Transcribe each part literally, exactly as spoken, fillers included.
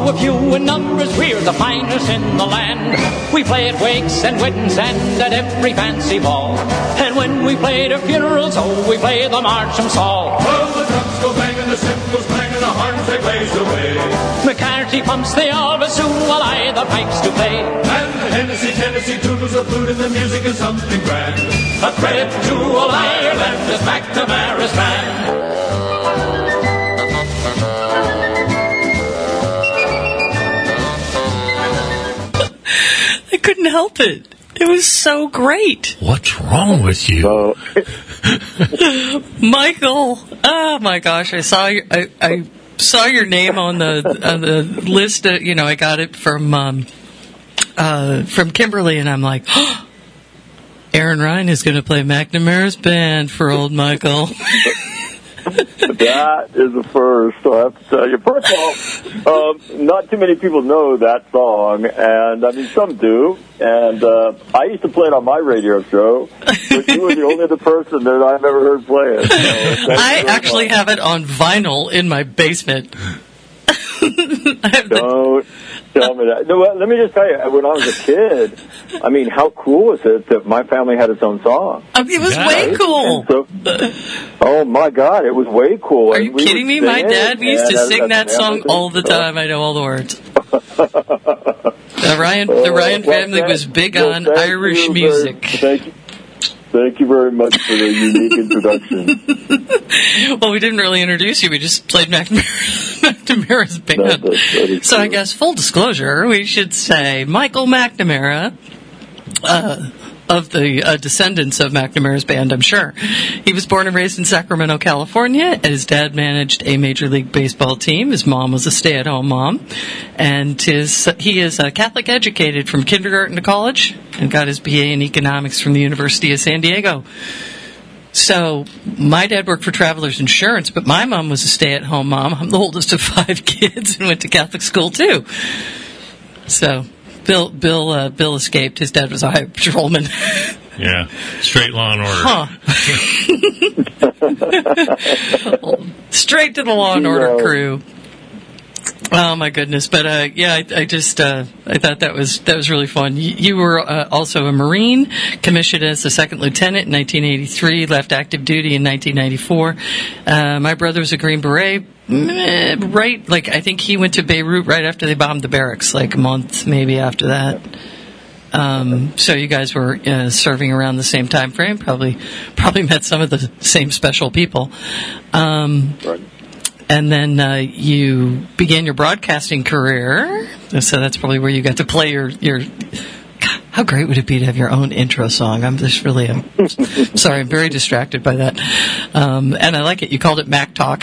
we're few in numbers, we're the finest in the land. We play at wakes and weddings and at every fancy ball. And when we play at funerals, oh, we play the Marcham Saul. Well, the drums go banging, the cymbals clanging, the horns they blaze away. McCarthy pumps the all bassoon while I the pipes do play. And the Hennessy, Tennessee toodles a flute and the music is something grand. A credit to all Ireland is McNamara's band. I couldn't help it. It was so great. What's wrong with you? So, Michael, oh my gosh, I saw your, I, I saw your name on the on the list. Of, you know, I got it from um, uh, from Kimberly, and I'm like, oh, Aaron Ryan is going to play McNamara's band for old Michael. that is a first, I have to tell you. First of all, um, not too many people know that song, and I mean, some do. And uh, I used to play it on my radio show, but you were the only other person that I've ever heard play it. So I actually much. have it on vinyl in my basement. I have the- Don't tell me that. No, let me just tell you, when I was a kid, I mean, how cool was it that my family had its own song? I mean, it was Yeah. way cool. So, oh my God, it was way cool. Are And you we kidding would me? My sing dad it, we used to and sing as- that as song family all the stuff. time. I know all the words. The Ryan, the Ryan Well, family thank- was big well, on thank Irish you music. Very, thank you. Thank you very much for the unique introduction. Well, we didn't really introduce you. We just played McNamara, McNamara's band. That- that- that is So I true. guess, full disclosure, we should say Michael McNamara, uh, of the uh, descendants of McNamara's band, I'm sure. He was born and raised in Sacramento, California. His dad managed a Major League Baseball team. His mom was a stay-at-home mom. And his he is uh, Catholic educated from kindergarten to college and got his B A in economics from the University of San Diego. So my dad worked for Travelers Insurance, but my mom was a stay-at-home mom. I'm the oldest of five kids and went to Catholic school, too. So Bill Bill uh, Bill escaped. His dad was a highway patrolman. Yeah, straight Law and Order. Huh. Straight to the Law and Order Yeah. crew. Oh my goodness! But uh, yeah, I, I just uh, I thought that was that was really fun. You, you were uh, also a Marine, commissioned as a second lieutenant in nineteen eighty-three. Left active duty in nineteen ninety-four. Uh, my brother was a Green Beret. Right, like I think he went to Beirut right after they bombed the barracks, like a month maybe after that. Um, so you guys were uh, serving around the same time frame. Probably, probably met some of the same special people. Um, Right. And then uh, you began your broadcasting career. So that's probably where you got to play your your. God, how great would it be to have your own intro song? I'm just really, I'm sorry, I'm very distracted by that. Um, and I like it. You called it Mac Talk.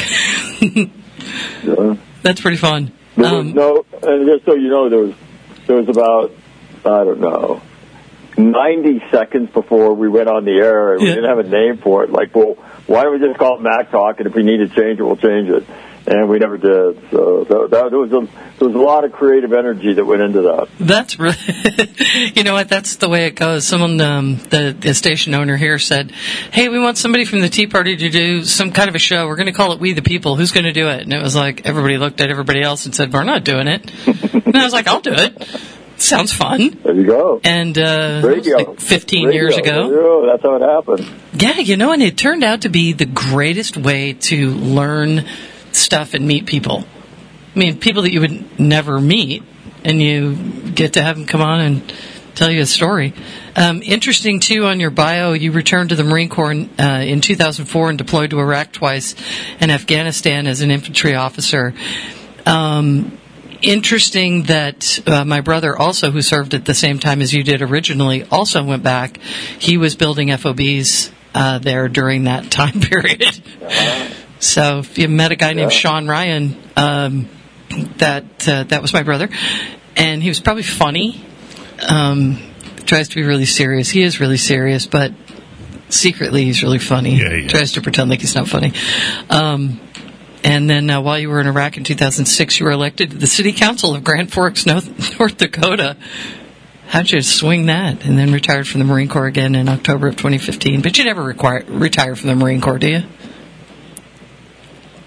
Yeah. That's pretty fun. There was Um, no, and just so you know, there was there was about I don't know ninety seconds before we went on the air, and we Yeah. didn't have a name for it. Like, well, why don't we just call it Mac Talk? And if we need to change it, we'll change it. And we never did. So that, that, there was a there was a lot of creative energy that went into that. That's really, you know what? That's the way it goes. Someone, um, the, the station owner here said, "Hey, we want somebody from the Tea Party to do some kind of a show. We're going to call it We the People. Who's going to do it?" And it was like everybody looked at everybody else and said, "We're not doing it." And I was like, "I'll do it. Sounds fun." There you go. And uh, Radio. like fifteen Radio. years ago. Radio. That's how it happened. Yeah, you know, and it turned out to be the greatest way to learn stuff and meet people. I mean, people that you would never meet, and you get to have them come on and tell you a story. Um, interesting, too, on your bio, you returned to the Marine Corps in, uh, in two thousand four and deployed to Iraq twice and Afghanistan as an infantry officer. Um, interesting that uh, my brother also, who served at the same time as you did originally, also went back. He was building F O Bs uh, there during that time period. Uh-huh. So if you met a guy named Yeah. Sean Ryan, um, that uh, that was my brother, and he was probably funny. Um, tries to be really serious. He is really serious, but secretly he's really funny. Yeah, he is. Tries to pretend like he's not funny. Um, and then uh, while you were in Iraq in two thousand six, you were elected to the City Council of Grand Forks, North, North Dakota. How'd you swing that? And then retired from the Marine Corps again in October of twenty fifteen. But you never require, retire from the Marine Corps, do you?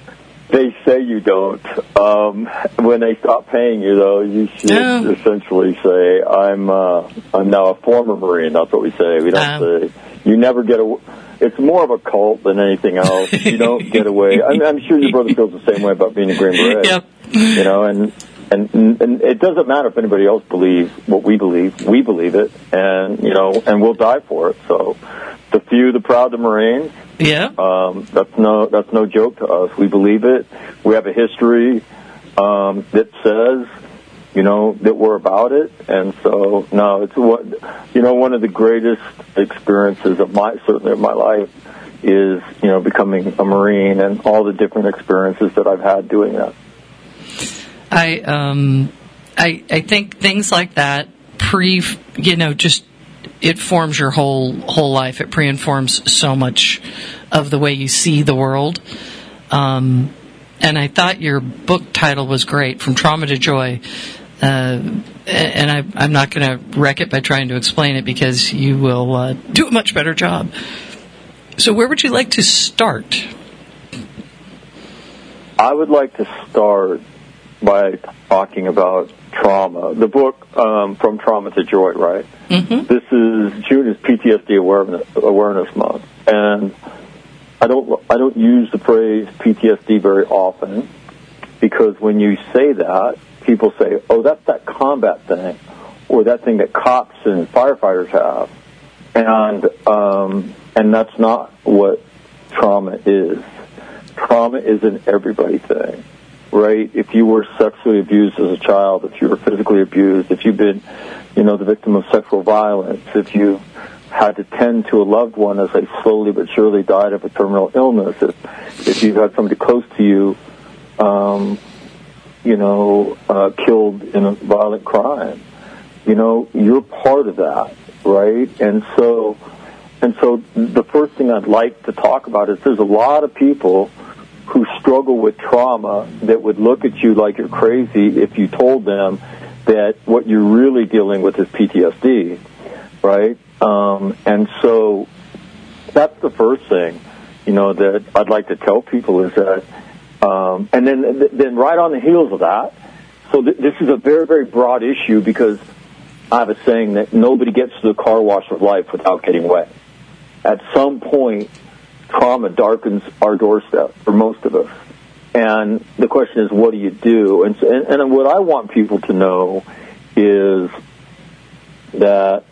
They say you don't. Um, when they stop paying you, though, you should Yeah. essentially say, "I'm uh, I'm now a former Marine." That's what we say. We don't Um. say you never get away. It's more of a cult than anything else. You don't get away. I mean, I'm sure your brother feels the same way about being a Green Beret. Yep. You know, and and and it doesn't matter if anybody else believes what we believe. We believe it, and you know, and we'll die for it. So, the few, the proud, the Marines. Yeah. Um, that's no that's no joke to us. We believe it. We have a history um, that says, you know, that we're about it. And so, no, it's what you know. One of the greatest experiences of my certainly of my life is you know becoming a Marine and all the different experiences that I've had doing that. I um, I I think things like that pre, you know, just it forms your whole whole life. It pre-informs so much of the way you see the world. Um, and I thought your book title was great, From Trauma to Joy. Uh, and I, I'm not going to wreck it by trying to explain it because you will uh, do a much better job. So where would you like to start? I would like to start by talking about trauma. The book, um, From Trauma to Joy, right? Mm-hmm. This is, June is P T S D Awareness, Awareness Month. And I don't, I don't use the phrase P T S D very often because when you say that, people say, oh, that's that combat thing or that thing that cops and firefighters have. And, um, and that's not what trauma is. Trauma is an everybody thing, right? If you were sexually abused as a child, if you were physically abused, if you've been, you know, the victim of sexual violence, if you had to tend to a loved one as they slowly but surely died of a terminal illness, if, if you've had somebody close to you, um, you know, uh, killed in a violent crime, you know, you're part of that, right? And so, and so the first thing I'd like to talk about is there's a lot of people who struggle with trauma that would look at you like you're crazy if you told them that what you're really dealing with is P T S D, right? Um, and so that's the first thing, you know, that I'd like to tell people is that, um, and then then right on the heels of that, so th- this is a very, very broad issue because I have a saying that nobody gets to the car wash of life without getting wet. At some point, trauma darkens our doorstep for most of us. And the question is, what do you do? And, and, and what I want people to know is that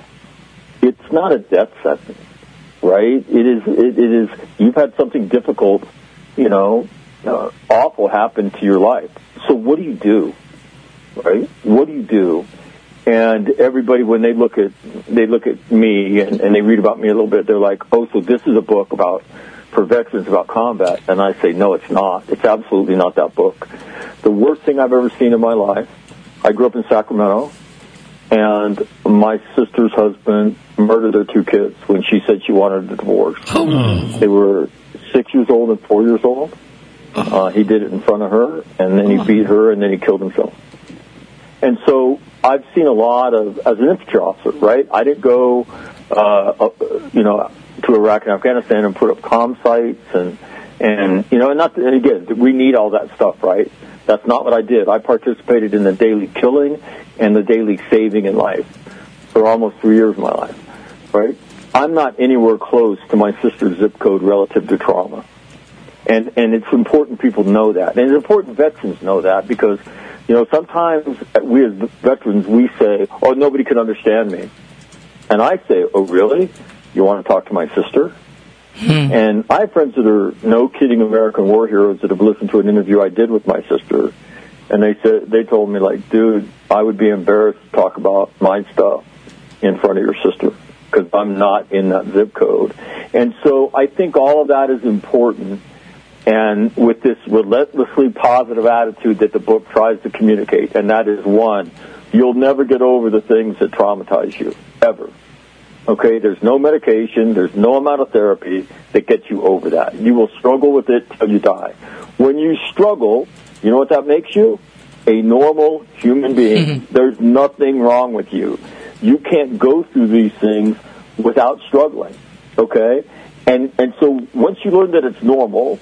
it's not a death sentence, right? It is, it, it is, you've had something difficult, you know, uh, awful happen to your life. So what do you do, right? What do you do? And everybody, when they look at they look at me and, and they read about me a little bit, they're like, "Oh, so this is a book about for veterans about combat?" And I say, "No, it's not. It's absolutely not that book." The worst thing I've ever seen in my life. I grew up in Sacramento, and my sister's husband murdered their two kids when she said she wanted a divorce. Oh. They were six years old and four years old. Uh, he did it in front of her, and then he beat her, and then he killed himself. And so I've seen a lot of, as an infantry officer, right? I didn't go, uh, uh, you know, to Iraq and Afghanistan and put up comm sites and, and you know, and not, and again, we need all that stuff, right? That's not what I did. I participated in the daily killing and the daily saving in life for almost three years of my life, right? I'm not anywhere close to my sister's zip code relative to trauma. And, and it's important people know that. And it's important veterans know that because, you know, sometimes we as veterans, we say, oh, nobody can understand me. And I say, oh, really? You want to talk to my sister? Hmm. And I have friends that are no kidding American war heroes that have listened to an interview I did with my sister. And they said, they told me, like, dude, I would be embarrassed to talk about my stuff in front of your sister because I'm not in that zip code. And so I think all of that is important. And with this relentlessly positive attitude that the book tries to communicate, and that is one, you'll never get over the things that traumatize you, ever. Okay, there's no medication, there's no amount of therapy that gets you over that. You will struggle with it till you die. When you struggle, you know what that makes you? A normal human being. Mm-hmm. There's nothing wrong with you. You can't go through these things without struggling, okay? And and so once you learn that it's normal,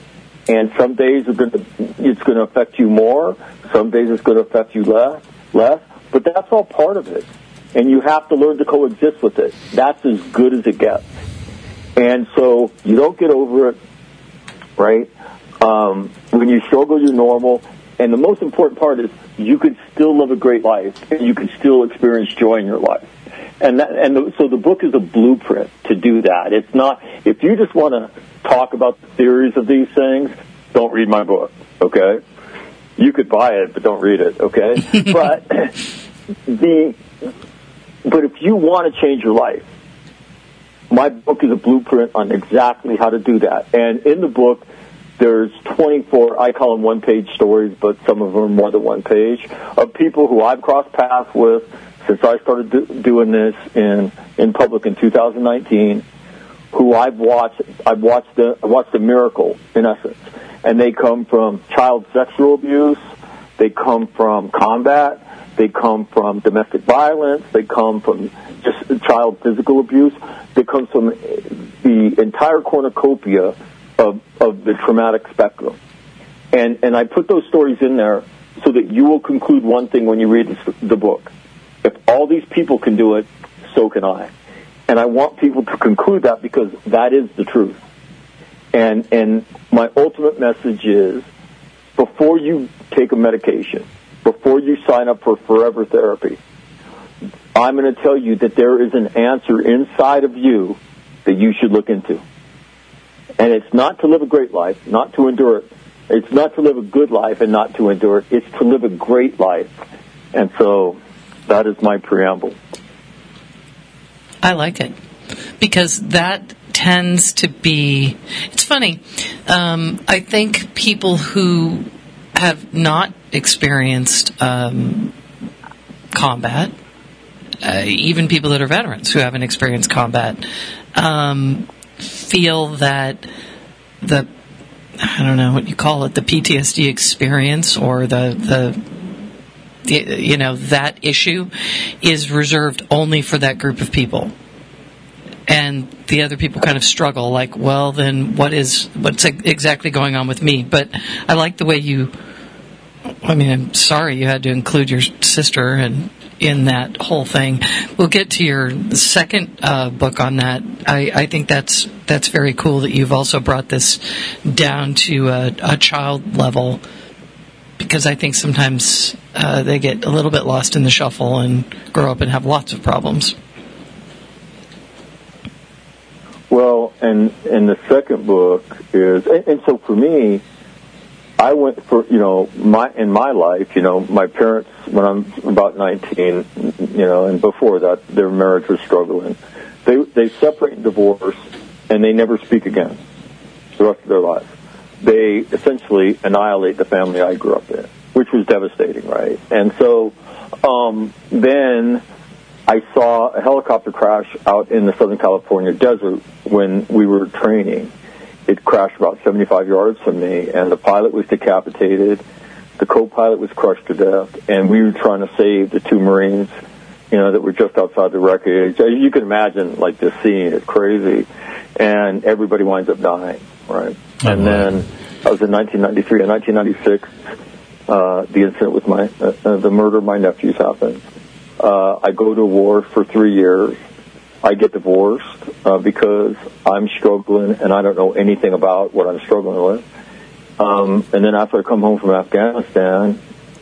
And some days are going to, it's going to affect you more. Some days it's going to affect you less, less. But that's all part of it. And you have to learn to coexist with it. That's as good as it gets. And so you don't get over it, right? Um, when you struggle, you're normal. And the most important part is you can still live a great life, and you can still experience joy in your life. And that, and the, so the book is a blueprint to do that. It's not, if you just want to talk about the theories of these things, don't read my book, okay? You could buy it, but don't read it, okay? but the, but if you want to change your life, my book is a blueprint on exactly how to do that. And in the book, there's twenty-four, I call them one-page stories, but some of them are more than one page, of people who I've crossed paths with since I started do, doing this in, in public in two thousand nineteen, who I've watched, I've watched the, I watched a miracle, in essence. And they come from child sexual abuse, they come from combat, they come from domestic violence, they come from just child physical abuse, they come from the entire cornucopia of, of the traumatic spectrum. And, and I put those stories in there so that you will conclude one thing when you read the, the book. If all these people can do it, so can I. And I want people to conclude that because that is the truth. And and my ultimate message is, before you take a medication, before you sign up for forever therapy, I'm going to tell you that there is an answer inside of you that you should look into. And it's not to live a great life, not to endure it. It's not to live a good life and not to endure it. It's to live a great life. And so that is my preamble. I like it because that tends to be, it's funny, um, I think people who have not experienced um, combat, uh, even people that are veterans who haven't experienced combat, um, feel that the, I don't know what you call it, the P T S D experience or the, the you know, that issue is reserved only for that group of people. And the other people kind of struggle, like, well, then what is, what's exactly going on with me? But I like the way you, I mean, I'm sorry you had to include your sister and in that whole thing. We'll get to your second uh, book on that. I, I think that's that's very cool that you've also brought this down to a, a child level, because I think sometimes uh, they get a little bit lost in the shuffle and grow up and have lots of problems. Well, and and the second book is, and, and so for me, I went for, you know, my in my life, you know, my parents, when I'm about nineteen, you know, and before that, their marriage was struggling. They they separate and divorce, and they never speak again the rest of their lives. They essentially annihilate the family I grew up in, which was devastating, right? And so um, then I saw a helicopter crash out in the Southern California desert when we were training. It crashed about seventy-five yards from me, and the pilot was decapitated. The co-pilot was crushed to death, and we were trying to save the two Marines, you know, that were just outside the wreckage. You can imagine, like, this scene. It's crazy. And everybody winds up dying, right? Oh, and then I was in nineteen ninety-three. In nineteen ninety-six, uh, the incident with my, uh, the murder of my nephews happened. Uh, I go to war for three years. I get divorced uh, because I'm struggling and I don't know anything about what I'm struggling with. Um, and then after I come home from Afghanistan,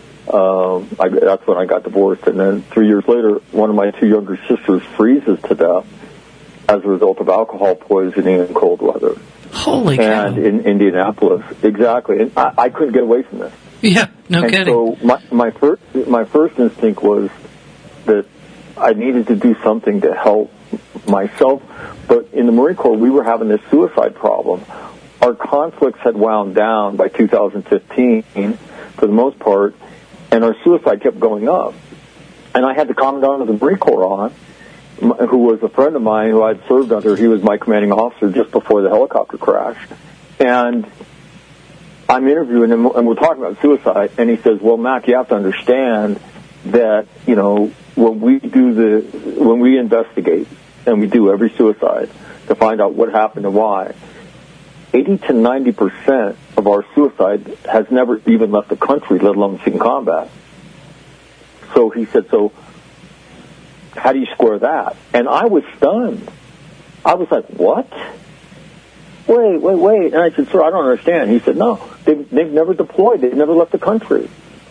um, I, that's when I got divorced. And then three years later, one of my two younger sisters freezes to death as a result of alcohol poisoning in cold weather. Holy cow. And in Indianapolis, exactly. And I, I couldn't get away from this. Yeah, no and kidding. So my, my first my first instinct was that I needed to do something to help myself. But in the Marine Corps, we were having this suicide problem. Our conflicts had wound down by two thousand fifteen, for the most part, and our suicide kept going up. And I had the Commandant of the Marine Corps on, who was a friend of mine who I'd served under. He was my commanding officer just before the helicopter crashed. And I'm interviewing him, and we're talking about suicide, and he says, well, Mac, you have to understand that, you know, when we do the, when we investigate, and we do every suicide to find out what happened and why, eighty to ninety percent of our suicide has never even left the country, let alone seen combat. So he said, so how do you square that? And I was stunned. I was like, what? Wait, wait, wait. And I said, sir, I don't understand. He said, no, they've, they've never deployed. They've never left the country.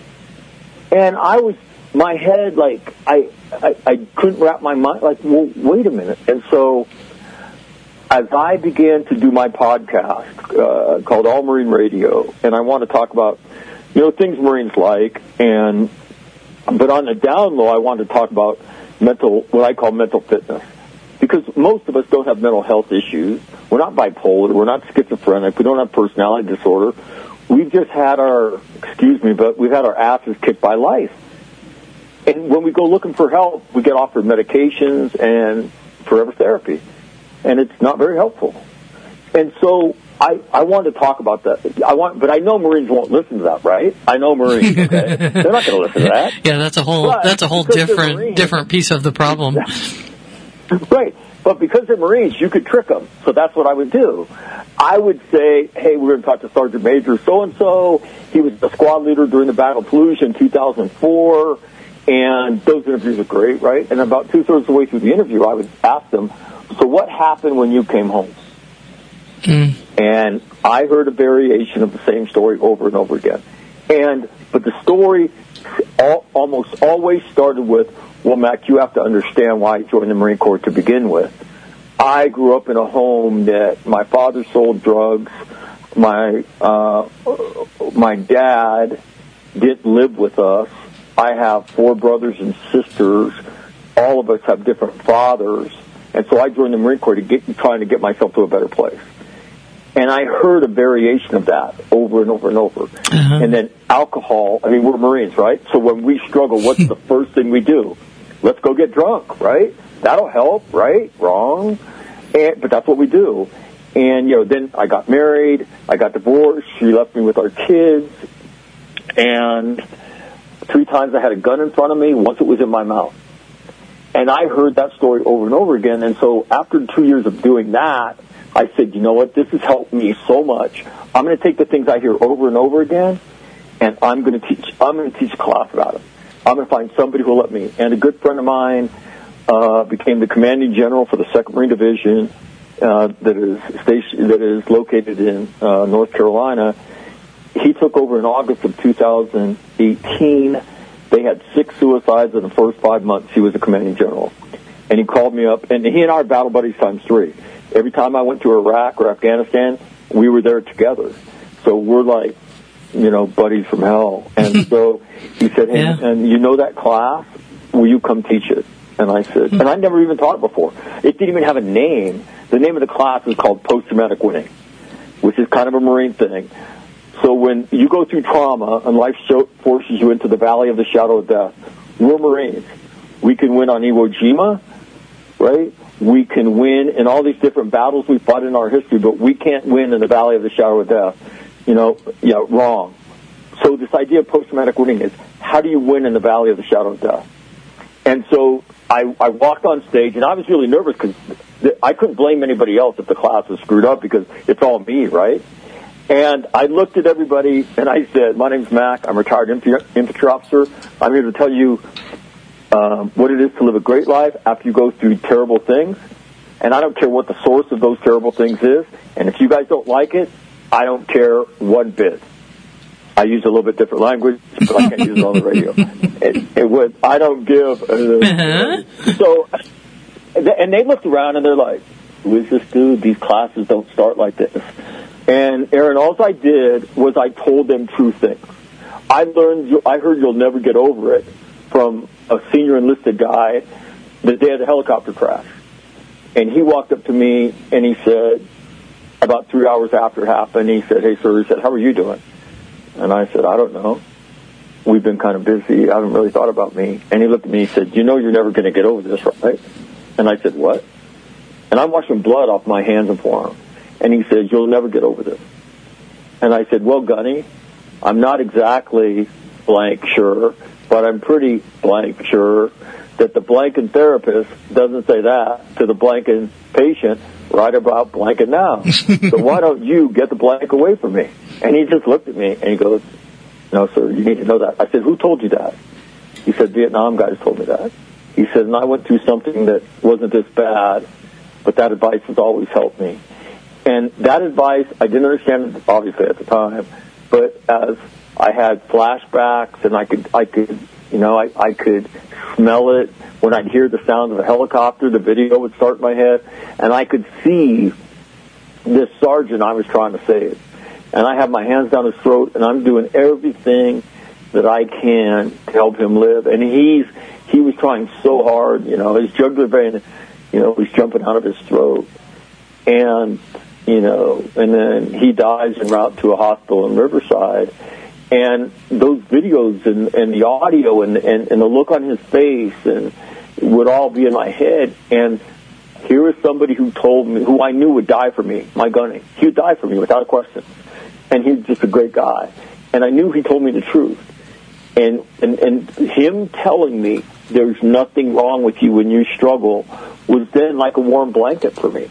And I was, my head, like, I, I, I couldn't wrap my mind, like, well, wait a minute. And so as I began to do my podcast uh, called All Marine Radio, and I want to talk about, you know, things Marines like, and but on the down low, I wanted to talk about mental, what I call mental fitness. Because most of us don't have mental health issues. We're not bipolar. We're not schizophrenic. We don't have personality disorder. We've just had our, excuse me, but we've had our asses kicked by life. And when we go looking for help, we get offered medications and forever therapy. And it's not very helpful. And so I, I wanted to talk about that. I want, but I know Marines won't listen to that, right? I know Marines, okay? They're not going to listen to that. Yeah, that's a whole, but that's a whole different, Marines, different piece of the problem. Right. But because they're Marines, you could trick them. So that's what I would do. I would say, hey, we're going to talk to Sergeant Major so-and-so. He was the squad leader during the Battle of Fallujah in two thousand four. And those interviews are great, right? And about two-thirds of the way through the interview, I would ask them, so what happened when you came home? Mm. And I heard a variation of the same story over and over again. And but the story all, almost always started with, well, Mac, you have to understand why I joined the Marine Corps to begin with. I grew up in a home that my father sold drugs. My uh, my dad didn't live with us. I have four brothers and sisters. All of us have different fathers. And so I joined the Marine Corps to get, trying to get myself to a better place. And I heard a variation of that over and over and over. Uh-huh. And then alcohol, I mean, we're Marines, right? So when we struggle, what's the first thing we do? Let's go get drunk, right? That'll help, right? Wrong. And, but that's what we do. And, you know, then I got married. I got divorced. She left me with our kids. And three times I had a gun in front of me. Once it was in my mouth. And I heard that story over and over again. And so after two years of doing that, I said, you know what? This has helped me so much. I'm going to take the things I hear over and over again, and I'm going to teach. I'm going to teach a class about it. I'm going to find somebody who will let me. And a good friend of mine uh, became the commanding general for the Second Marine Division uh, that is station that is located in uh, North Carolina. He took over in August of two thousand eighteen. They had six suicides in the first five months. He was the commanding general. And he called me up, and he and I are battle buddies times three. Every time I went to Iraq or Afghanistan, we were there together. So we're like, you know, buddies from hell. And so he said, hey, yeah. and you know that class? Will you come teach it? And I said, and I never even taught it before. It didn't even have a name. The name of the class is called Post-Traumatic Winning, which is kind of a Marine thing. So when you go through trauma and life show, forces you into the valley of the shadow of death, we're Marines. We can win on Iwo Jima, right? We can win in all these different battles we fought in our history, but we can't win in the valley of the shadow of death. You know, yeah, wrong. So this idea of post-traumatic winning is, how do you win in the valley of the shadow of death? And so I, I walked on stage, and I was really nervous because I couldn't blame anybody else if the class was screwed up because it's all me, right? And I looked at everybody, and I said, my name's Mac. I'm a retired infantry officer. I'm here to tell you um, what it is to live a great life after you go through terrible things. And I don't care what the source of those terrible things is. And if you guys don't like it, I don't care one bit. I use a little bit different language, but I can't use it on the radio. It, it would. I don't give. Uh, uh-huh. So, and they looked around, and they're like, who is this dude? These classes don't start like this. And Aaron, all I did was I told them true things. I learned, I heard you'll never get over it from a senior enlisted guy the day of the helicopter crash. And he walked up to me and he said, about three hours after it happened, he said, hey, sir, he said, how are you doing? And I said, I don't know. We've been kind of busy. I haven't really thought about me. And he looked at me and he said, you know you're never going to get over this, right? And I said, what? And I'm washing blood off my hands and forearms. And he said, you'll never get over this. And I said, well, Gunny, I'm not exactly blank sure, but I'm pretty blank sure that the blanking therapist doesn't say that to the blanking patient right about blanking now. So why don't you get the blank away from me? And he just looked at me and he goes, no, sir, you need to know that. I said, who told you that? He said, Vietnam guys told me that. He said, and I went through something that wasn't this bad, but that advice has always helped me. And that advice, I didn't understand it, obviously, at the time, but as I had flashbacks and I could, I could, you know, I, I could smell it. When I'd hear the sound of a helicopter, the video would start in my head, and I could see this sergeant I was trying to save. And I have my hands down his throat, and I'm doing everything that I can to help him live. And he's he was trying so hard, you know, his jugular vein, you know, was jumping out of his throat. And, you know, and then he dies en route to a hospital in Riverside. And those videos and, and the audio and, and, and the look on his face and would all be in my head. And here was somebody who told me, who I knew would die for me, my gunny. He would die for me without a question. And he was just a great guy. And I knew he told me the truth. And, and, and him telling me there's nothing wrong with you when you struggle was then like a warm blanket for me.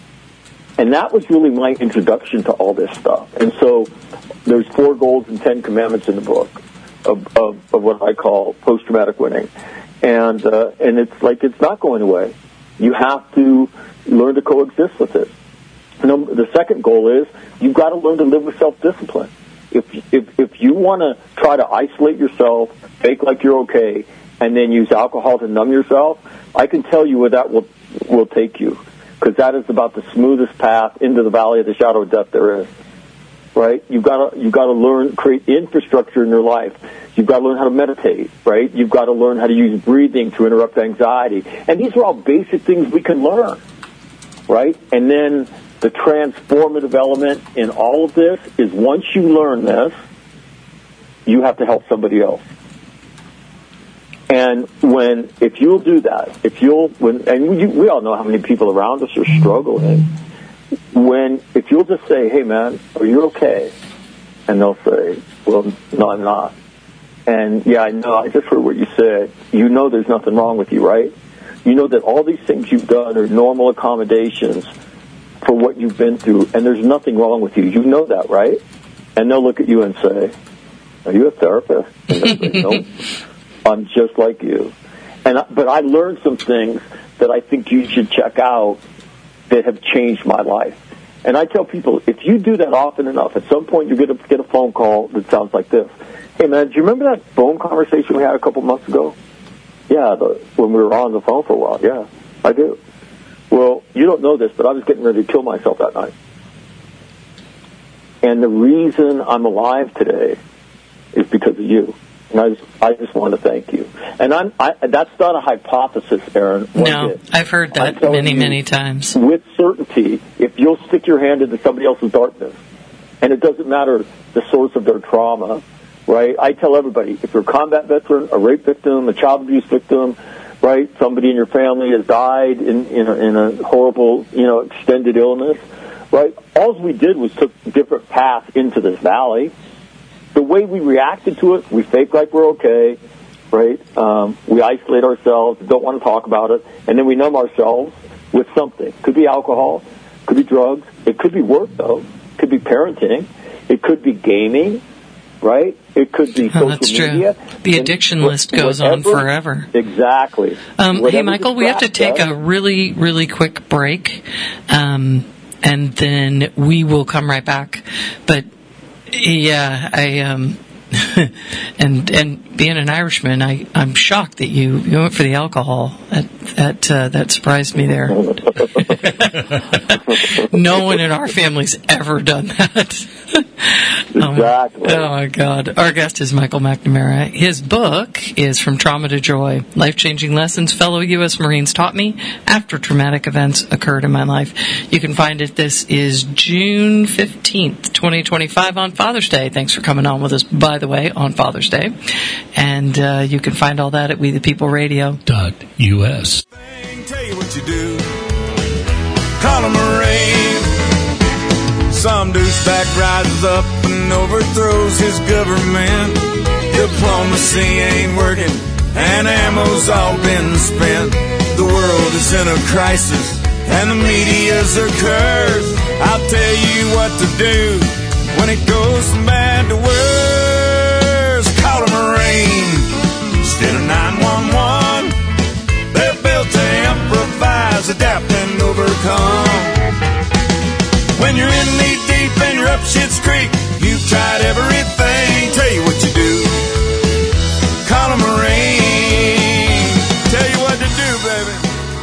And that was really my introduction to all this stuff. And so there's four goals and ten commandments in the book of, of, of what I call post-traumatic winning. And, uh, and it's like it's not going away. You have to learn to coexist with it. Number, the second goal is you've got to learn to live with self-discipline. If, if, if you want to try to isolate yourself, fake like you're okay, and then use alcohol to numb yourself, I can tell you where that will, will take you. Because that is about the smoothest path into the valley of the shadow of death there is, right? You've got to you've got to learn create infrastructure in your life. You've got to learn how to meditate, right? You've got to learn how to use breathing to interrupt anxiety, and these are all basic things we can learn, right? And then the transformative element in all of this is once you learn this, you have to help somebody else. And when, if you'll do that, if you'll, when, and you, we all know how many people around us are struggling. When, if you'll just say, hey man, are you okay? And they'll say, well, no, I'm not. And yeah, I know, I just heard what you said. You know there's nothing wrong with you, right? You know that all these things you've done are normal accommodations for what you've been through, and there's nothing wrong with you. You know that, right? And they'll look at you and say, are you a therapist? And they'll say, no. I'm just like you. And but I learned some things that I think you should check out that have changed my life. And I tell people, if you do that often enough, at some point you're going to get a phone call that sounds like this. Hey, man, do you remember that phone conversation we had a couple months ago? Yeah, the, when we were on the phone for a while. Yeah, I do. Well, you don't know this, but I was getting ready to kill myself that night. And the reason I'm alive today is because of you. And I just, I just want to thank you. And I'm, I, that's not a hypothesis, Aaron. No, bit. I've heard that many, many times. With certainty, if you'll stick your hand into somebody else's darkness, and it doesn't matter the source of their trauma, right? I tell everybody, if you're a combat veteran, a rape victim, a child abuse victim, right, somebody in your family has died in, in, a, in a horrible, you know, extended illness, right? All we did was took different paths into this valley. The way we reacted to it, we fake like we're okay, right? Um, we isolate ourselves, don't want to talk about it, and then we numb ourselves with something. Could be alcohol, could be drugs, it could be work, though. It could be parenting, it could be gaming, right? It could be social oh, that's media. True. The addiction and list goes whatever, on forever. Exactly. Um, hey, Michael, we have to take us. a really, really quick break, um, and then we will come right back. But yeah, I um, and and being an Irishman, I I'm shocked that you, you went for the alcohol. That that uh, that surprised me there. No one in our family's ever done that. Exactly. Oh, oh my God. Our guest is Michael McNamara. His book is From Trauma to Joy, Life-Changing Lessons Fellow U S Marines Taught Me After Traumatic Events Occurred in My Life. You can find it. This is June fifteenth, twenty twenty-five on Father's Day. Thanks for coming on with us, by the way, on Father's Day. And uh, you can find all that at We the People Radio. Dot U S. Tell you what you do. Call a Marine. Some douchebag rises up and overthrows his government. Diplomacy ain't working. and ammo's all been spent. The world is in a crisis, and the media's a curse. I'll tell you what to do when it goes from bad to worse. Call a Marine instead of nine one one. They're built to improvise, adapt, and overcome. When you're in knee deep and you're up Shit's Creek, you've tried everything. Tell you what you do, call a Marine. Tell you what to do, baby.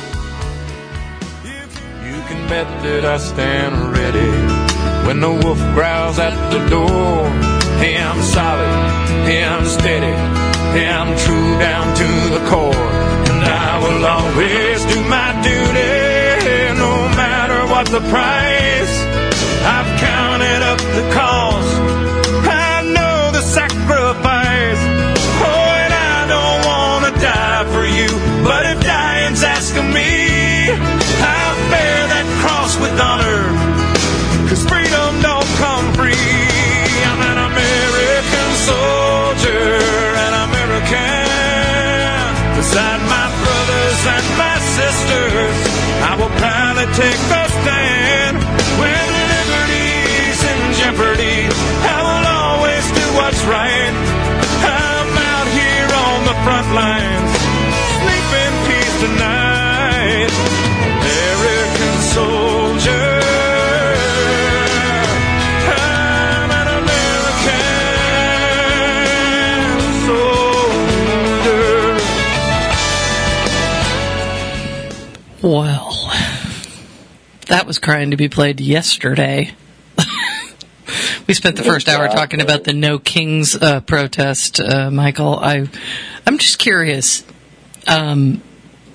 You can, you can bet that I stand ready when the wolf growls at the door. Hey, I'm solid, hey, I'm steady, hey, I'm true down to the core. And I will always do my duty, no matter what the price. I've counted up the cost, I know the sacrifice. Oh, and I don't want to die for you, but if dying's asking me, I'll bear that cross with honor, 'cause freedom don't come free. I'm an American soldier, an American. Beside my brothers and my sisters, I will proudly take the stand. When liberty's in jeopardy, I will always do what's right. I'm out here on the front lines, sleep in peace tonight. American soldier, I'm an American soldier. Well, that was Crying to be played yesterday. We spent the first hour talking about the No Kings uh, protest, uh, Michael. I, I'm just curious. Um,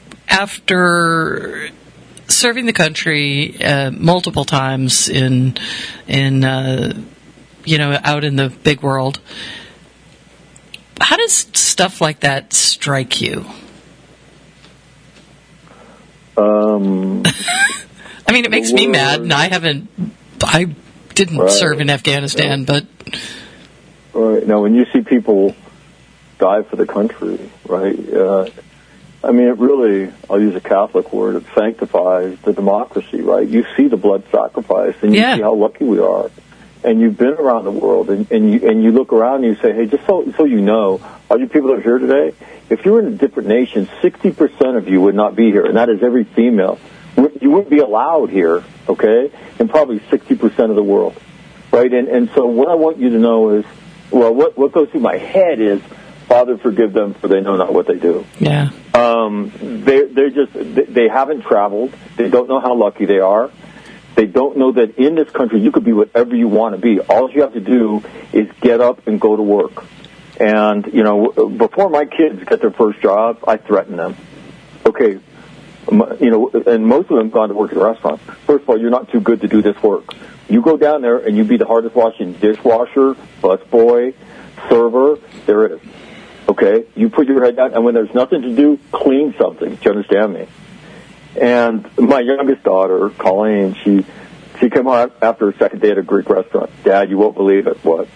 after serving the country uh, multiple times in, in uh, you know, out in the big world, how does stuff like that strike you? Um, I mean, it makes me mad, and I haven't. I didn't right. serve in Afghanistan, but right. Now, when you see people die for the country, right? Uh, I mean, it really, I'll use a Catholic word, it sanctifies the democracy, right? You see the blood sacrifice, and you yeah. see how lucky we are. And you've been around the world, and, and you and you look around and you say, hey, just so so you know, all you people that are here today, if you were in a different nation, sixty percent of you would not be here, and that is every female. You wouldn't be allowed here, okay, in probably sixty percent of the world, right? And and so what I want you to know is, well, what, what goes through my head is, Father, forgive them, for they know not what they do. Yeah. Um, they they're just they, they haven't traveled. They don't know how lucky they are. They don't know that in this country you could be whatever you want to be. All you have to do is get up and go to work. And, you know, before my kids get their first job, I threaten them. Okay, you know, and most of them have gone to work at a restaurant. First of all, you're not too good to do this work. You go down there and you be the hardest washing dishwasher, busboy, server, there it is. Okay? You put your head down, and when there's nothing to do, clean something. Do you understand me? And my youngest daughter, Colleen, she she came home after her second day at a Greek restaurant. Dad, you won't believe it. What?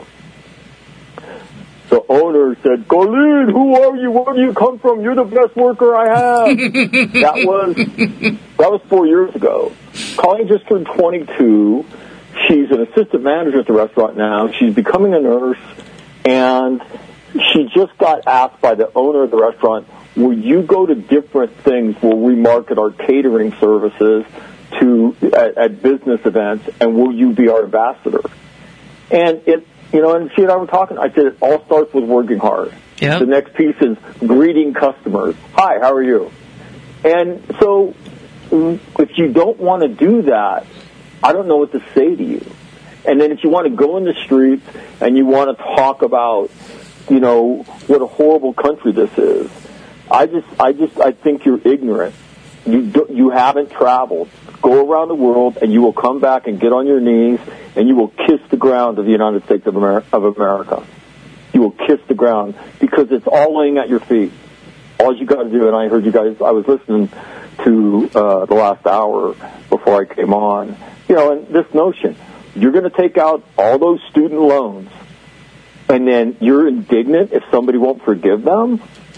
The owner said, Colleen, who are you? Where do you come from? You're the best worker I have. that was that was four years ago. Colleen just turned twenty-two. She's an assistant manager at the restaurant now. She's becoming a nurse, and she just got asked by the owner of the restaurant, will you go to different things where we market our catering services to at, at business events, and will you be our ambassador? And it, you know, and she and I were talking. I said it all starts with working hard. Yep. The next piece is greeting customers. Hi, how are you? And so, if you don't want to do that, I don't know what to say to you. And then if you want to go in the streets and you want to talk about, you know, what a horrible country this is, I just, I just, I think you're ignorant. You do, you haven't traveled. Go around the world, and you will come back and get on your knees, and you will kiss the ground of the United States of America. Of America. You will kiss the ground because it's all laying at your feet. All you got to do, and I heard you guys. I was listening to uh, the last hour before I came on. You know, and this notion, you're going to take out all those student loans, and then you're indignant if somebody won't forgive them.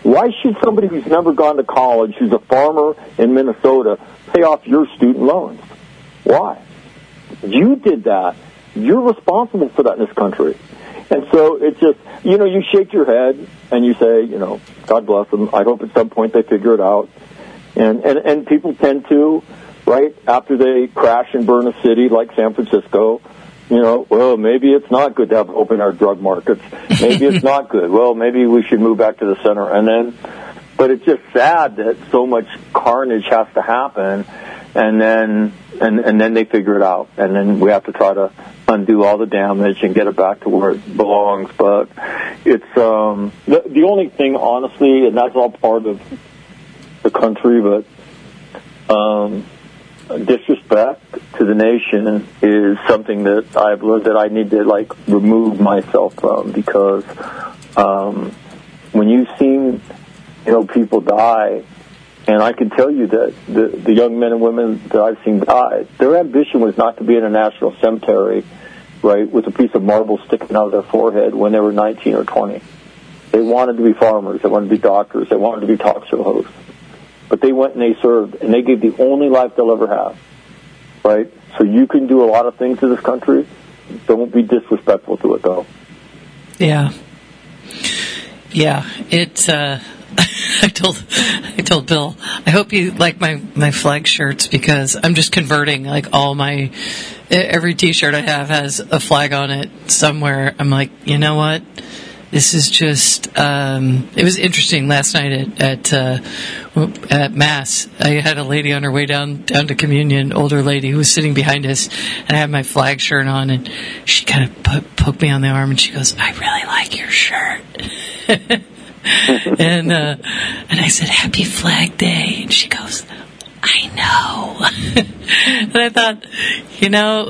Why should somebody who's never gone to college, who's a farmer in Minnesota, pay off your student loans? Why? You did that. You're responsible for that in this country. And so it's just, you know, you shake your head and you say, you know, God bless them. I hope at some point they figure it out. And, and, and people tend to, right, after they crash and burn a city like San Francisco, you know, well, maybe it's not good to have open our drug markets. Maybe it's not good. Well, maybe we should move back to the center. And then, but it's just sad that so much carnage has to happen, and then and and then they figure it out, and then we have to try to undo all the damage and get it back to where it belongs. But it's um, the the only thing, honestly, and that's all part of the country, but um. disrespect to the nation is something that I've learned that I need to, like, remove myself from, because um, when you've seen, you know, people die, and I can tell you that the, the young men and women that I've seen die, their ambition was not to be in a national cemetery, right, with a piece of marble sticking out of their forehead when they were nineteen or twenty. They wanted to be farmers. They wanted to be doctors. They wanted to be talk show hosts. But they went and they served, and they gave the only life they'll ever have, right? So you can do a lot of things to this country. Don't be disrespectful to it, though. Yeah. Yeah. It, uh, I told, I told Bill, I hope you like my, my flag shirts, because I'm just converting, like, all my, every t-shirt I have has a flag on it somewhere. I'm like, you know what? This is just, um, it was interesting last night at, at, uh, at Mass. I had a lady on her way down, down to communion, older lady who was sitting behind us, and I had my flag shirt on, and she kind of po- poked me on the arm, and she goes, I really like your shirt. and, uh, and I said, Happy Flag Day. And she goes, I know. And I thought, you know,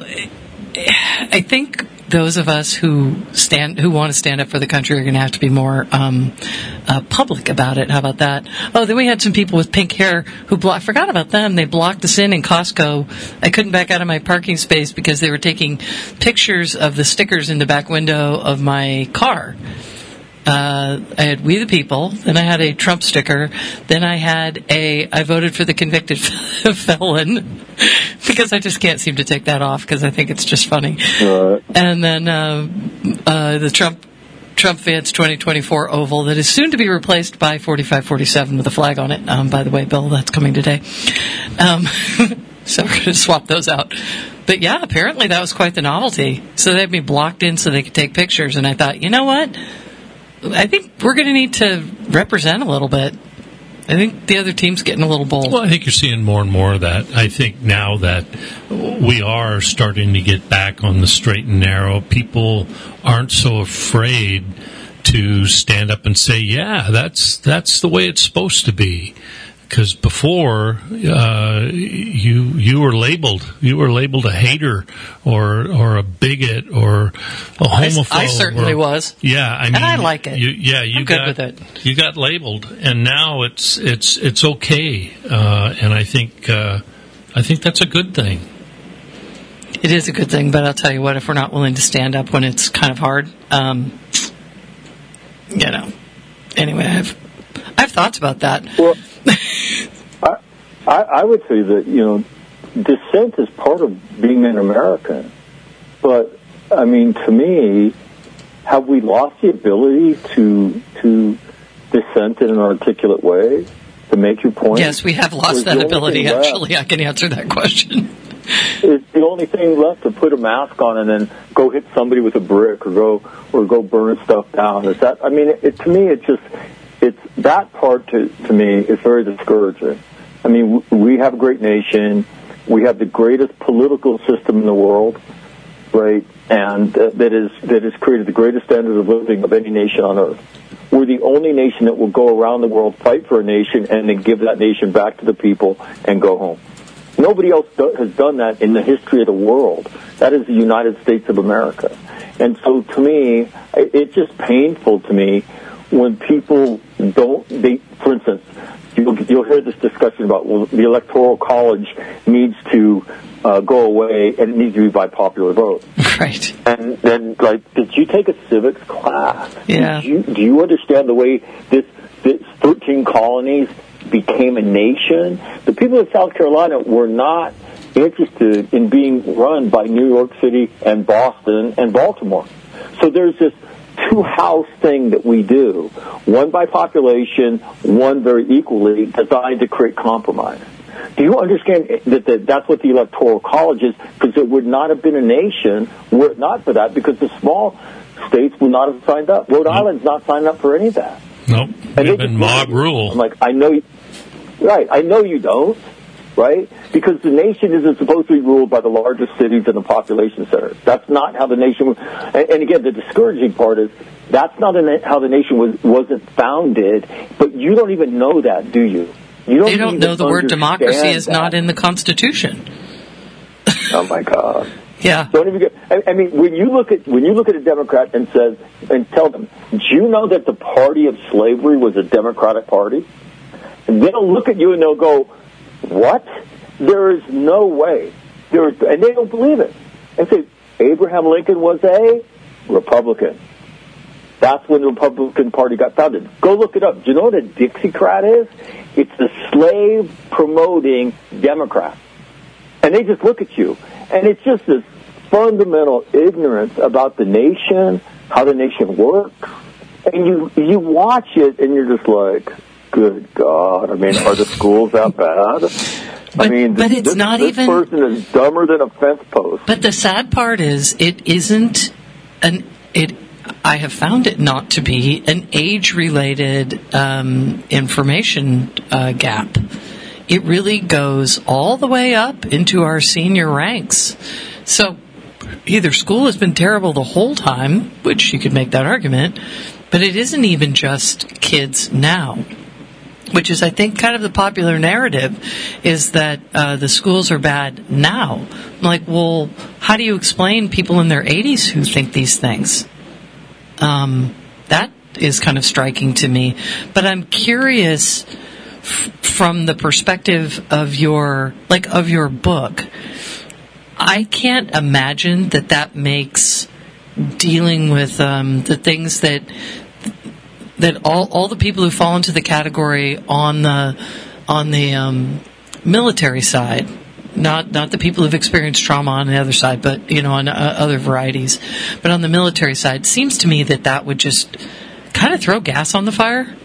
I think those of us who stand, who want to stand up for the country, are going to have to be more um, uh, public about it. How about that? Oh, then we had some people with pink hair who blocked. Forgot about them. They blocked us in in Costco. I couldn't back out of my parking space because they were taking pictures of the stickers in the back window of my car. Uh, I had We the People, then I had a Trump sticker, then I had a I voted for the convicted felon, because I just can't seem to take that off because I think it's just funny. Right. And then uh, uh, the Trump Trump Vance twenty twenty-four oval that is soon to be replaced by forty-five forty-seven with a flag on it. Um, by the way, Bill, that's coming today. Um, so we're going to swap those out. But yeah, apparently that was quite the novelty. So they had me blocked in so they could take pictures, and I thought, you know what? I think we're going to need to represent a little bit. I think the other team's getting a little bold. Well, I think you're seeing more and more of that. I think now that we are starting to get back on the straight and narrow, people aren't so afraid to stand up and say, yeah, that's that's the way it's supposed to be. Because before, uh, you you were labeled you were labeled a hater or or a bigot or a homophobe. I, I certainly or, was. Yeah, I mean, and I like it. You, yeah, you I'm got good with it. You got labeled, and now it's it's it's okay. Uh, and I think uh, I think that's a good thing. It is a good thing, but I'll tell you what: if we're not willing to stand up when it's kind of hard, um, you know. Anyway, I've I've thoughts about that. Well, I, I I would say that, you know, dissent is part of being an American. But, I mean, to me, have we lost the ability to to dissent in an articulate way, to make your point? Yes, we have lost that ability, actually. Left, I can answer that question. It's the only thing left, to put a mask on and then go hit somebody with a brick or go or go burn stuff down. Is that? I mean, it, to me, it's just... It's that part to, to me is very discouraging. I mean, we have a great nation. We have the greatest political system in the world, right? And uh, that is that has created the greatest standard of living of any nation on earth. We're the only nation that will go around the world, fight for a nation, and then give that nation back to the people and go home. Nobody else do, has done that in the history of the world. That is the United States of America. And so, to me, it's just painful to me when people don't, they, for instance, you'll, you'll hear this discussion about, well, the Electoral College needs to uh, go away and it needs to be by popular vote. Right. And then, like, did you take a civics class? Yeah. Did you, do you understand the way this, this thirteen colonies became a nation? The people of South Carolina were not interested in being run by New York City and Boston and Baltimore. So there's this two-house thing that we do, one by population, one very equally, designed to create compromise. Do you understand that, that that's what the Electoral College is? Because it would not have been a nation were it not for that, because the small states would not have signed up. Rhode nope. Island's not signed up for any of that. Nope. Would have been mob rule. I'm like, I know you, right, I know you don't, right? Because the nation isn't supposed to be ruled by the largest cities and the population centers. That's not how the nation was. And, and again, the discouraging part is that's not an, how the nation was, wasn't founded, but you don't even know that, do you? You don't they don't know the word democracy is that. not in the Constitution. Oh my God! Yeah. Don't even get. I, I mean, when you look at when you look at a Democrat and says and tell them, do you know that the party of slavery was a Democratic party? And they'll look at you and they'll go, "What? There is no way." There is, and they don't believe it. And say Abraham Lincoln was a Republican. That's when the Republican Party got founded. Go look it up. Do you know what a Dixiecrat is? It's the slave-promoting Democrat. And they just look at you. And it's just this fundamental ignorance about the nation, how the nation works. And you you watch it, and you're just like, good God. I mean, are the schools that bad? But, I mean, but this, it's this, not this even... person is dumber than a fence post. But the sad part is, it isn't an... it. I have found it not to be an age-related um, information uh, gap. It really goes all the way up into our senior ranks. So either school has been terrible the whole time, which you could make that argument, but it isn't even just kids now, which is, I think, kind of the popular narrative, is that uh, the schools are bad now. I'm like, well, how do you explain people in their eighties who think these things? Um, that is kind of striking to me. But I'm curious f- from the perspective of your, like, of your book. I can't imagine that that makes dealing with um, the things that that all all the people who fall into the category on the on the um, military side. Not not the people who've experienced trauma on the other side, but, you know, on uh, other varieties. But on the military side, it seems to me that that would just kind of throw gas on the fire.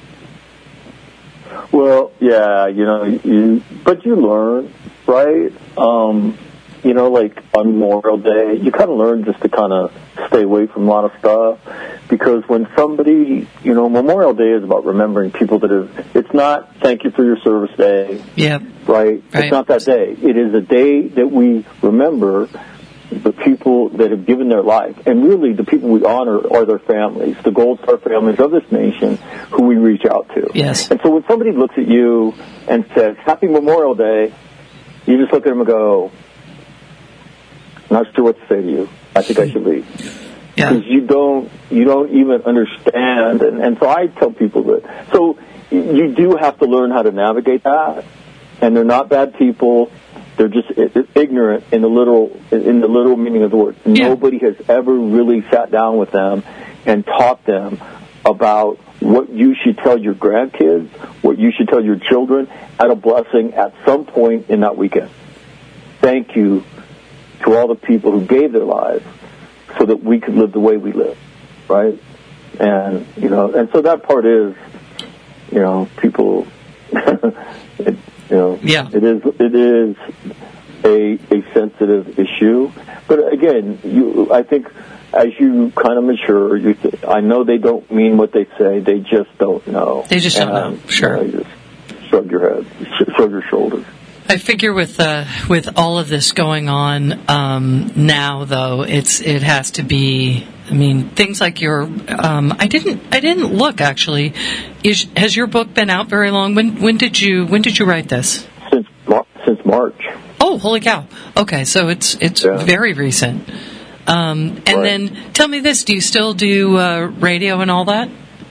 Well, yeah, you know, you, but you learn, right? Um, you know, like on Memorial Day, you kind of learn just to kind of stay away from a lot of stuff. Because when somebody, you know, Memorial Day is about remembering people that have, it's not thank you for your service day. Yeah. Right? Right. It's not that day. It is a day that we remember the people that have given their life. And really, the people we honor are their families, the Gold Star families of this nation who we reach out to. Yes. And so when somebody looks at you and says, Happy Memorial Day, you just look at them and go, not sure what to say to you. I think I should leave. Yeah. Because you don't, you don't even understand. And, and so I tell people that. So you do have to learn how to navigate that. And they're not bad people. They're just ignorant in the literal, in the literal meaning of the word. Yeah. Nobody has ever really sat down with them and taught them about what you should tell your grandkids, what you should tell your children at a blessing at some point in that weekend. Thank you to all the people who gave their lives so that we could live the way we live, right? And, you know, and so that part is, you know, people, it, you know, yeah. it is, it is a, a sensitive issue. But again, you, I think as you kind of mature, you th- I know they don't mean what they say, they just don't know. They just and, don't know, sure. You know, just shrug your head, shrug your shoulders. I figure with uh, with all of this going on um, now, though, it's it has to be. I mean, things like your. Um, I didn't. I didn't look actually. Is, has your book been out very long? When when did you when did you write this? Since since March. Oh, holy cow! Okay, so it's it's yeah. very recent. Um, and right. then tell me this: do you still do uh, radio and all that?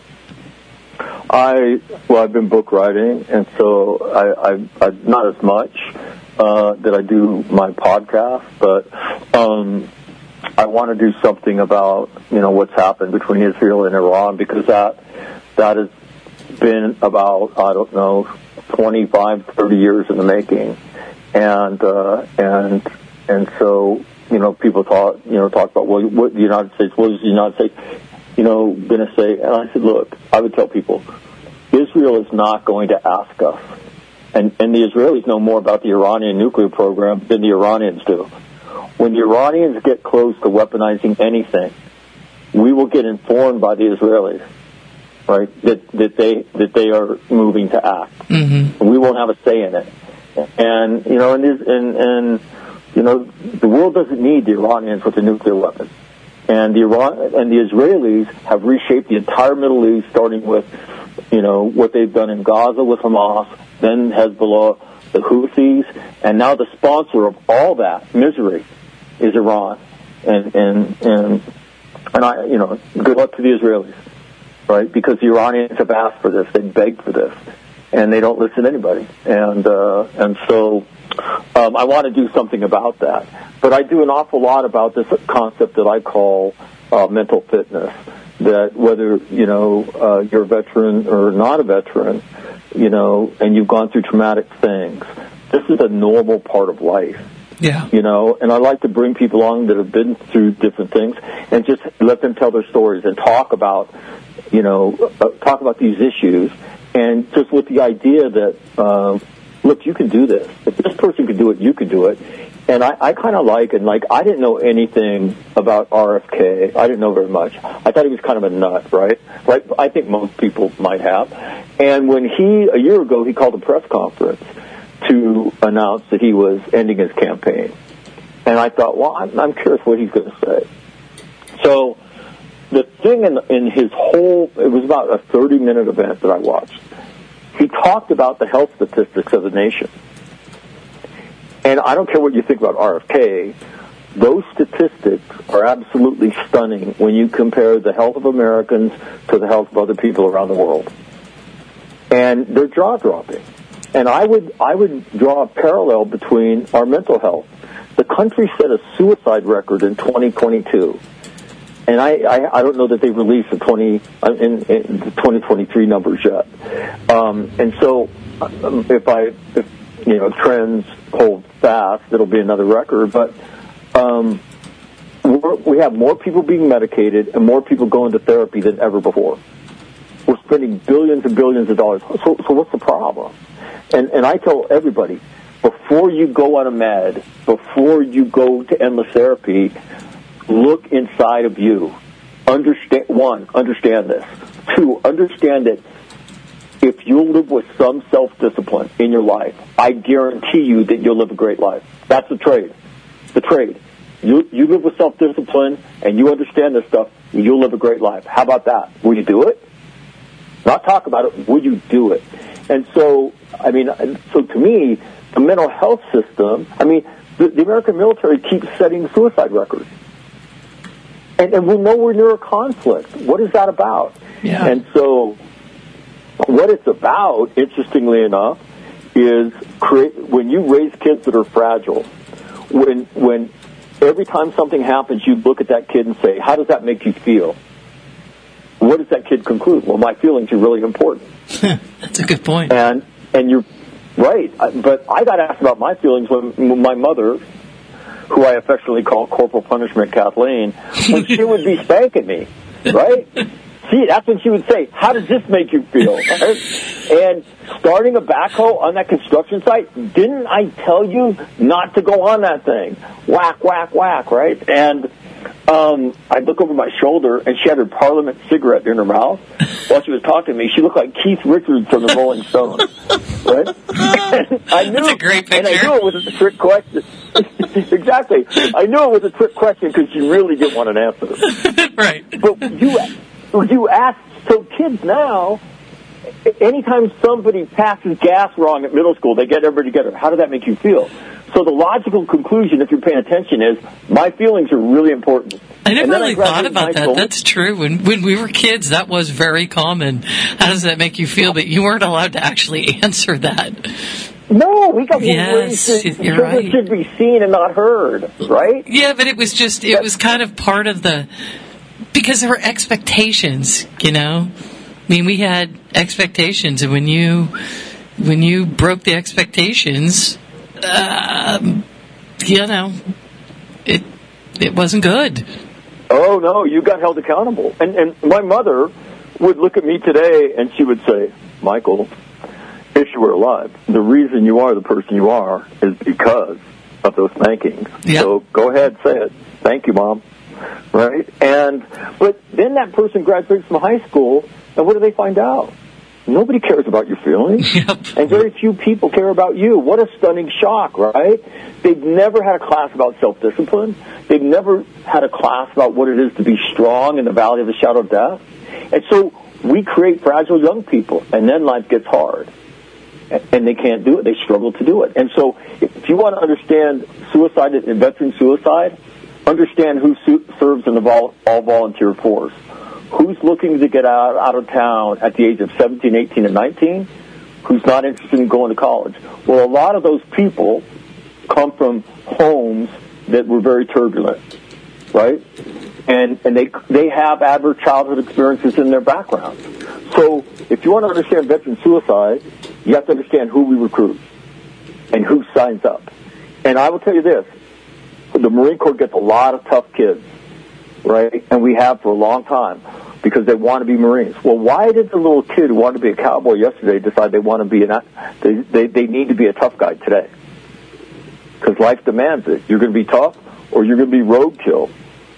I well, I've been book writing, and so I, I, I not as much uh, that I do my podcast, but um, I want to do something about, you know, what's happened between Israel and Iran, because that that has been about, I don't know, twenty-five, thirty years in the making. And uh, and and so, you know, people talk, you know, talk about, well, what the United States, what is the United States, you know, going to say? And I said, look, I would tell people, Israel is not going to ask us. And, and the Israelis know more about the Iranian nuclear program than the Iranians do. When the Iranians get close to weaponizing anything, we will get informed by the Israelis, right, that, that they that they are moving to act. Mm-hmm. And we won't have a say in it. And, you know, and, and, and, you know, the world doesn't need the Iranians with the nuclear weapons. And the Iran and the Israelis have reshaped the entire Middle East, starting with, you know, what they've done in Gaza with Hamas, then Hezbollah, the Houthis, and now the sponsor of all that misery is Iran. And, and, and, and I, you know, good luck to the Israelis, right? Because the Iranians have asked for this. They begged for this. And they don't listen to anybody. And, uh, and so, um, I want to do something about that. But I do an awful lot about this concept that I call, uh, mental fitness. That whether, you know, uh, you're a veteran or not a veteran, you know, and you've gone through traumatic things, this is a normal part of life. Yeah. You know, and I like to bring people on that have been through different things and just let them tell their stories and talk about, you know, uh, talk about these issues, and just with the idea that, uh, look, you can do this. If this person can do it, you can do it. And I, I kind of like, and like, I didn't know anything about R F K. I didn't know very much. I thought he was kind of a nut, right? Like, I think most people might have. And when he, a year ago, he called a press conference to announce that he was ending his campaign. And I thought, well, I'm, I'm curious what he's going to say. So the thing in, in his whole, it was about a thirty-minute event that I watched. He talked about the health statistics of the nation. And I don't care what you think about R F K, those statistics are absolutely stunning when you compare the health of Americans to the health of other people around the world. And they're jaw-dropping. And I would I would draw a parallel between our mental health. The country set a suicide record in twenty twenty-two. And I, I, I don't know that they released the twenty in, in the twenty twenty-three numbers yet. Um, and so, um, if I, if, you know, trends hold fast, it'll be another record. But um, we're, we have more people being medicated and more people going to therapy than ever before. We're spending billions and billions of dollars. So, so what's the problem? And, and I tell everybody, before you go on a med, before you go to endless therapy, look inside of you. Understand, one, understand this. Two, understand that if you live with some self-discipline in your life, I guarantee you that you'll live a great life. That's the trade. The trade. You, you live with self-discipline and you understand this stuff, you'll live a great life. How about that? Will you do it? Not talk about it. Will you do it? And so, I mean, so to me, the mental health system, I mean, the, the American military keeps setting suicide records. And, and we're nowhere near a conflict. What is that about? Yeah. And so what it's about, interestingly enough, is create, when you raise kids that are fragile, when when every time something happens, you look at that kid and say, how does that make you feel? What does that kid conclude? Well, my feelings are really important. That's a good point. And and you're right. But I got asked about my feelings when my mother, who I affectionately call Corporal Punishment Kathleen, when she would be spanking me, right? See, that's when she would say, how does this make you feel? Right? And starting a backhoe on that construction site, didn't I tell you not to go on that thing? Whack, whack, whack, right? And um, I look over my shoulder, and she had her Parliament cigarette in her mouth while she was talking to me. She looked like Keith Richards from the Rolling Stones, right? And I knew, That's a great picture. And I knew it was a trick question. Exactly. I knew it was a trick question because she really didn't want an answer. Right. But you... You ask, so kids now, anytime somebody passes gas wrong at middle school, they get everybody together. How does that make you feel? So the logical conclusion, if you're paying attention, is my feelings are really important. I never really I thought about that. school. That's true. When when we were kids, that was very common. How does that make you feel? But you weren't allowed to actually answer that. No, we got Yes, ways to, you're children right. should be seen and not heard, right? Yeah, but it was just, it was kind of part of the, because there were expectations, you know? I mean, we had expectations, and when you, when you broke the expectations, um, you know, it, it wasn't good. Oh, no, you got held accountable. And, and my mother would look at me today and she would say, Michael, if you were alive, the reason you are the person you are is because of those spankings. Yep. So go ahead, say it. Thank you, Mom. Right? And, but then that person graduates from high school, and what do they find out? Nobody cares about your feelings. Yep. And very few people care about you. What a stunning shock, right? They've never had a class about self-discipline. They've never had a class about what it is to be strong in the valley of the shadow of death. And so we create fragile young people, and then life gets hard. And they can't do it. They struggle to do it. And so if you want to understand suicide and veteran suicide, understand who su- serves in the vol- all-volunteer force. Who's looking to get out, out of town at the age of seventeen, eighteen, and nineteen? Who's not interested in going to college? Well, a lot of those people come from homes that were very turbulent, right? And and they they have adverse childhood experiences in their background. So if you want to understand veteran suicide, you have to understand who we recruit and who signs up. And I will tell you this, the Marine Corps gets a lot of tough kids, right? And we have for a long time because they want to be Marines. Well, why did the little kid who wanted to be a cowboy yesterday decide they want to be an, they, they, they need to be a tough guy today? Because life demands it. You're going to be tough or you're going to be roadkill.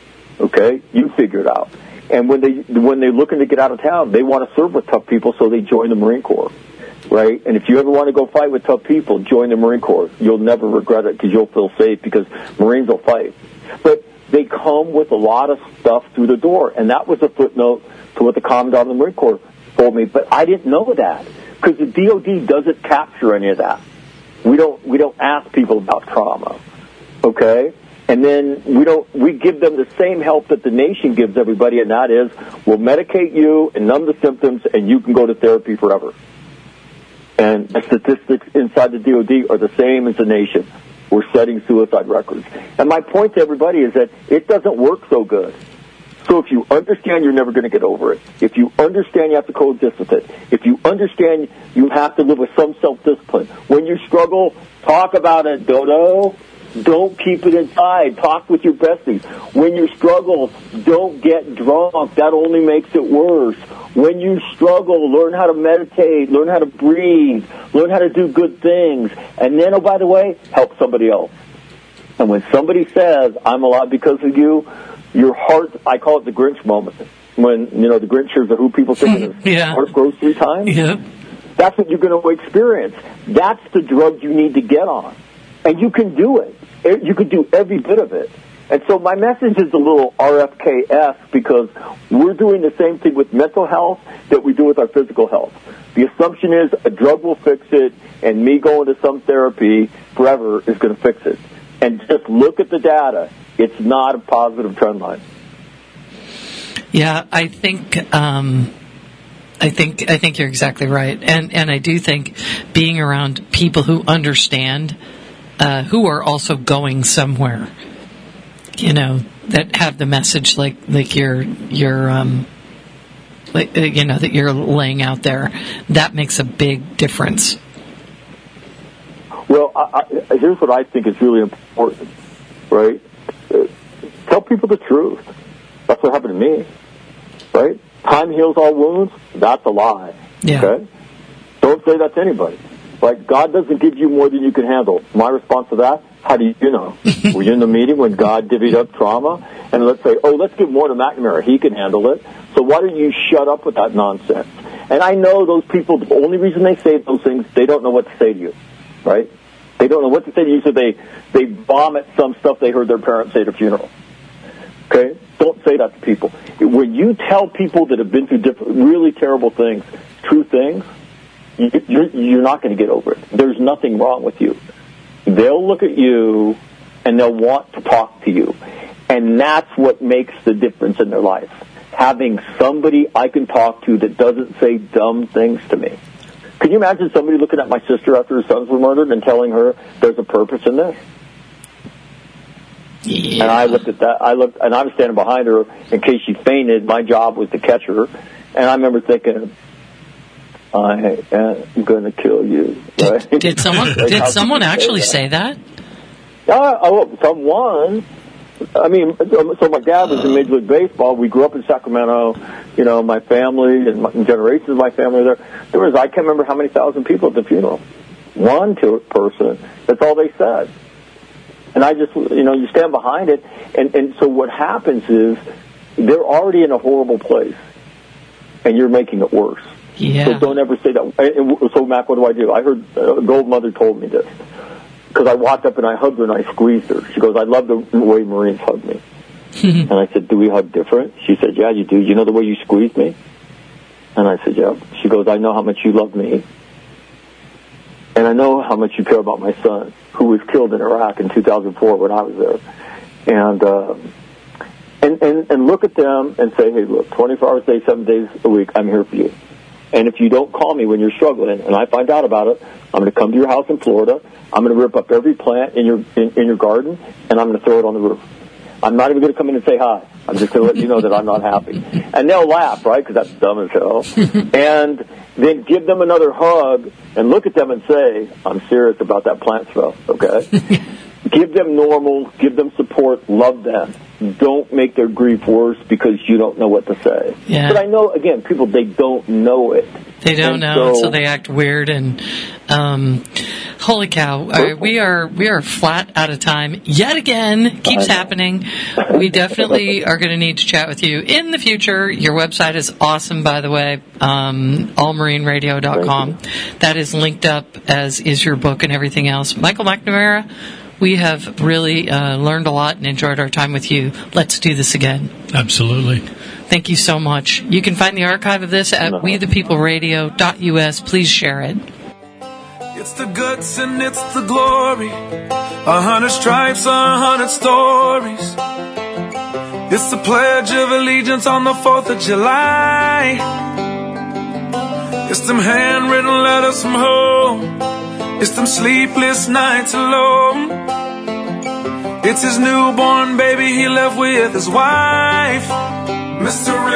Okay? You figure it out. And when they when they're looking to get out of town, they want to serve with tough people, so they join the Marine Corps, right? And if you ever want to go fight with tough people, join the Marine Corps. You'll never regret it because you'll feel safe because Marines will fight. But they come with a lot of stuff through the door, and that was a footnote to what the Commandant of the Marine Corps told me. But I didn't know that because the D O D doesn't capture any of that. We don't we don't ask people about trauma, okay? And then we don't, we give them the same help that the nation gives everybody, and that is, we'll medicate you and numb the symptoms, and you can go to therapy forever. And the statistics inside the D O D are the same as the nation. We're setting suicide records. And my point to everybody is that it doesn't work so good. So if you understand you're never going to get over it, if you understand you have to coexist with it, if you understand you have to live with some self-discipline, when you struggle, talk about it, Dodo. Don't keep it inside. Talk with your besties. When you struggle, don't get drunk. That only makes it worse. When you struggle, learn how to meditate, learn how to breathe, learn how to do good things. And then, oh, by the way, help somebody else. And when somebody says, I'm alive because of you, your heart, I call it the Grinch moment. When, you know, the Grinch hears the Who people singing, yeah. Heart grows three times. Yeah. That's what you're going to experience. That's the drug you need to get on. And you can do it. You could do every bit of it. And so my message is a little R F K-esque because we're doing the same thing with mental health that we do with our physical health. The assumption is a drug will fix it, and me going to some therapy forever is going to fix it. And just look at the data. It's not a positive trend line. Yeah, I think... Um I think I think you're exactly right. And and I do think being around people who understand, uh, who are also going somewhere, you know, that have the message like like you're you're um like you know that you're laying out there, that makes a big difference. Well, I, I, here's what I think is really important, right? Uh, tell people the truth. That's what happened to me, right? Time heals all wounds, that's a lie. Yeah. Okay? Don't say that to anybody. Like, God doesn't give you more than you can handle. My response to that, how do you know? Were you in the meeting when God divvied up trauma? And let's say, oh, let's give more to McNamara. He can handle it. So why don't you shut up with that nonsense? And I know those people, the only reason they say those things, they don't know what to say to you, right? They don't know what to say to you, so they, they vomit some stuff they heard their parents say at a funeral. Okay? Don't say that to people. When you tell people that have been through different, really terrible things, true things, you're, you're not going to get over it. There's nothing wrong with you. They'll look at you, and they'll want to talk to you. And that's what makes the difference in their life. Having somebody I can talk to that doesn't say dumb things to me. Can you imagine somebody looking at my sister after her sons were murdered and telling her there's a purpose in this? Yeah. And I looked at that. I looked, and I was standing behind her in case she fainted. My job was to catch her, and I remember thinking, "I am going to kill you." Right? Did, did someone did someone actually say that? Yeah, oh, someone. I mean, so my dad was in Major League Baseball. We grew up in Sacramento. You know, my family and, my, and generations of my family were there. There was, I can't remember how many thousand people at the funeral. One to person. That's all they said. And I just, you know, you stand behind it. And, and so what happens is they're already in a horrible place, and you're making it worse. Yeah. So don't ever say that. And, and so, Mac, what do I do? I heard uh, Gold Mother told me this. Because I walked up and I hugged her and I squeezed her. She goes, I love the way Marines hug me. And I said, do we hug different? She said, yeah, you do. You know the way you squeeze me? And I said, yeah. She goes, I know how much you love me. And I know how much you care about my son, who was killed in Iraq in two thousand four when I was there. And, uh, and, and, and look at them and say, hey, look, twenty-four hours a day, seven days a week, I'm here for you. And if you don't call me when you're struggling, and I find out about it, I'm going to come to your house in Florida. I'm going to rip up every plant in your in, in your garden, and I'm going to throw it on the roof. I'm not even going to come in and say hi. I'm just going to let you know that I'm not happy. And they'll laugh, right, because that's dumb as hell. And then give them another hug and look at them and say, I'm serious about that plant stuff, okay? Give them normal, give them support, love them. Don't make their grief worse because you don't know what to say. Yeah. But I know, again, people, they don't know it. They don't and know, so, so they act weird. And um, holy cow, uh, we are we are flat out of time yet again. Keeps happening. We definitely are going to need to chat with you in the future. Your website is awesome, by the way, um, all marine radio dot com. That is linked up, as is your book and everything else. Michael McNamara, we have really uh, learned a lot and enjoyed our time with you. Let's do this again. Absolutely. Thank you so much. You can find the archive of this at we the people radio dot u s. Please share it. It's the guts and it's the glory. A hundred stripes, a hundred stories. It's the Pledge of Allegiance on the fourth of July. It's them handwritten letters from home. It's them sleepless nights alone. It's his newborn baby he left with his wife. Mister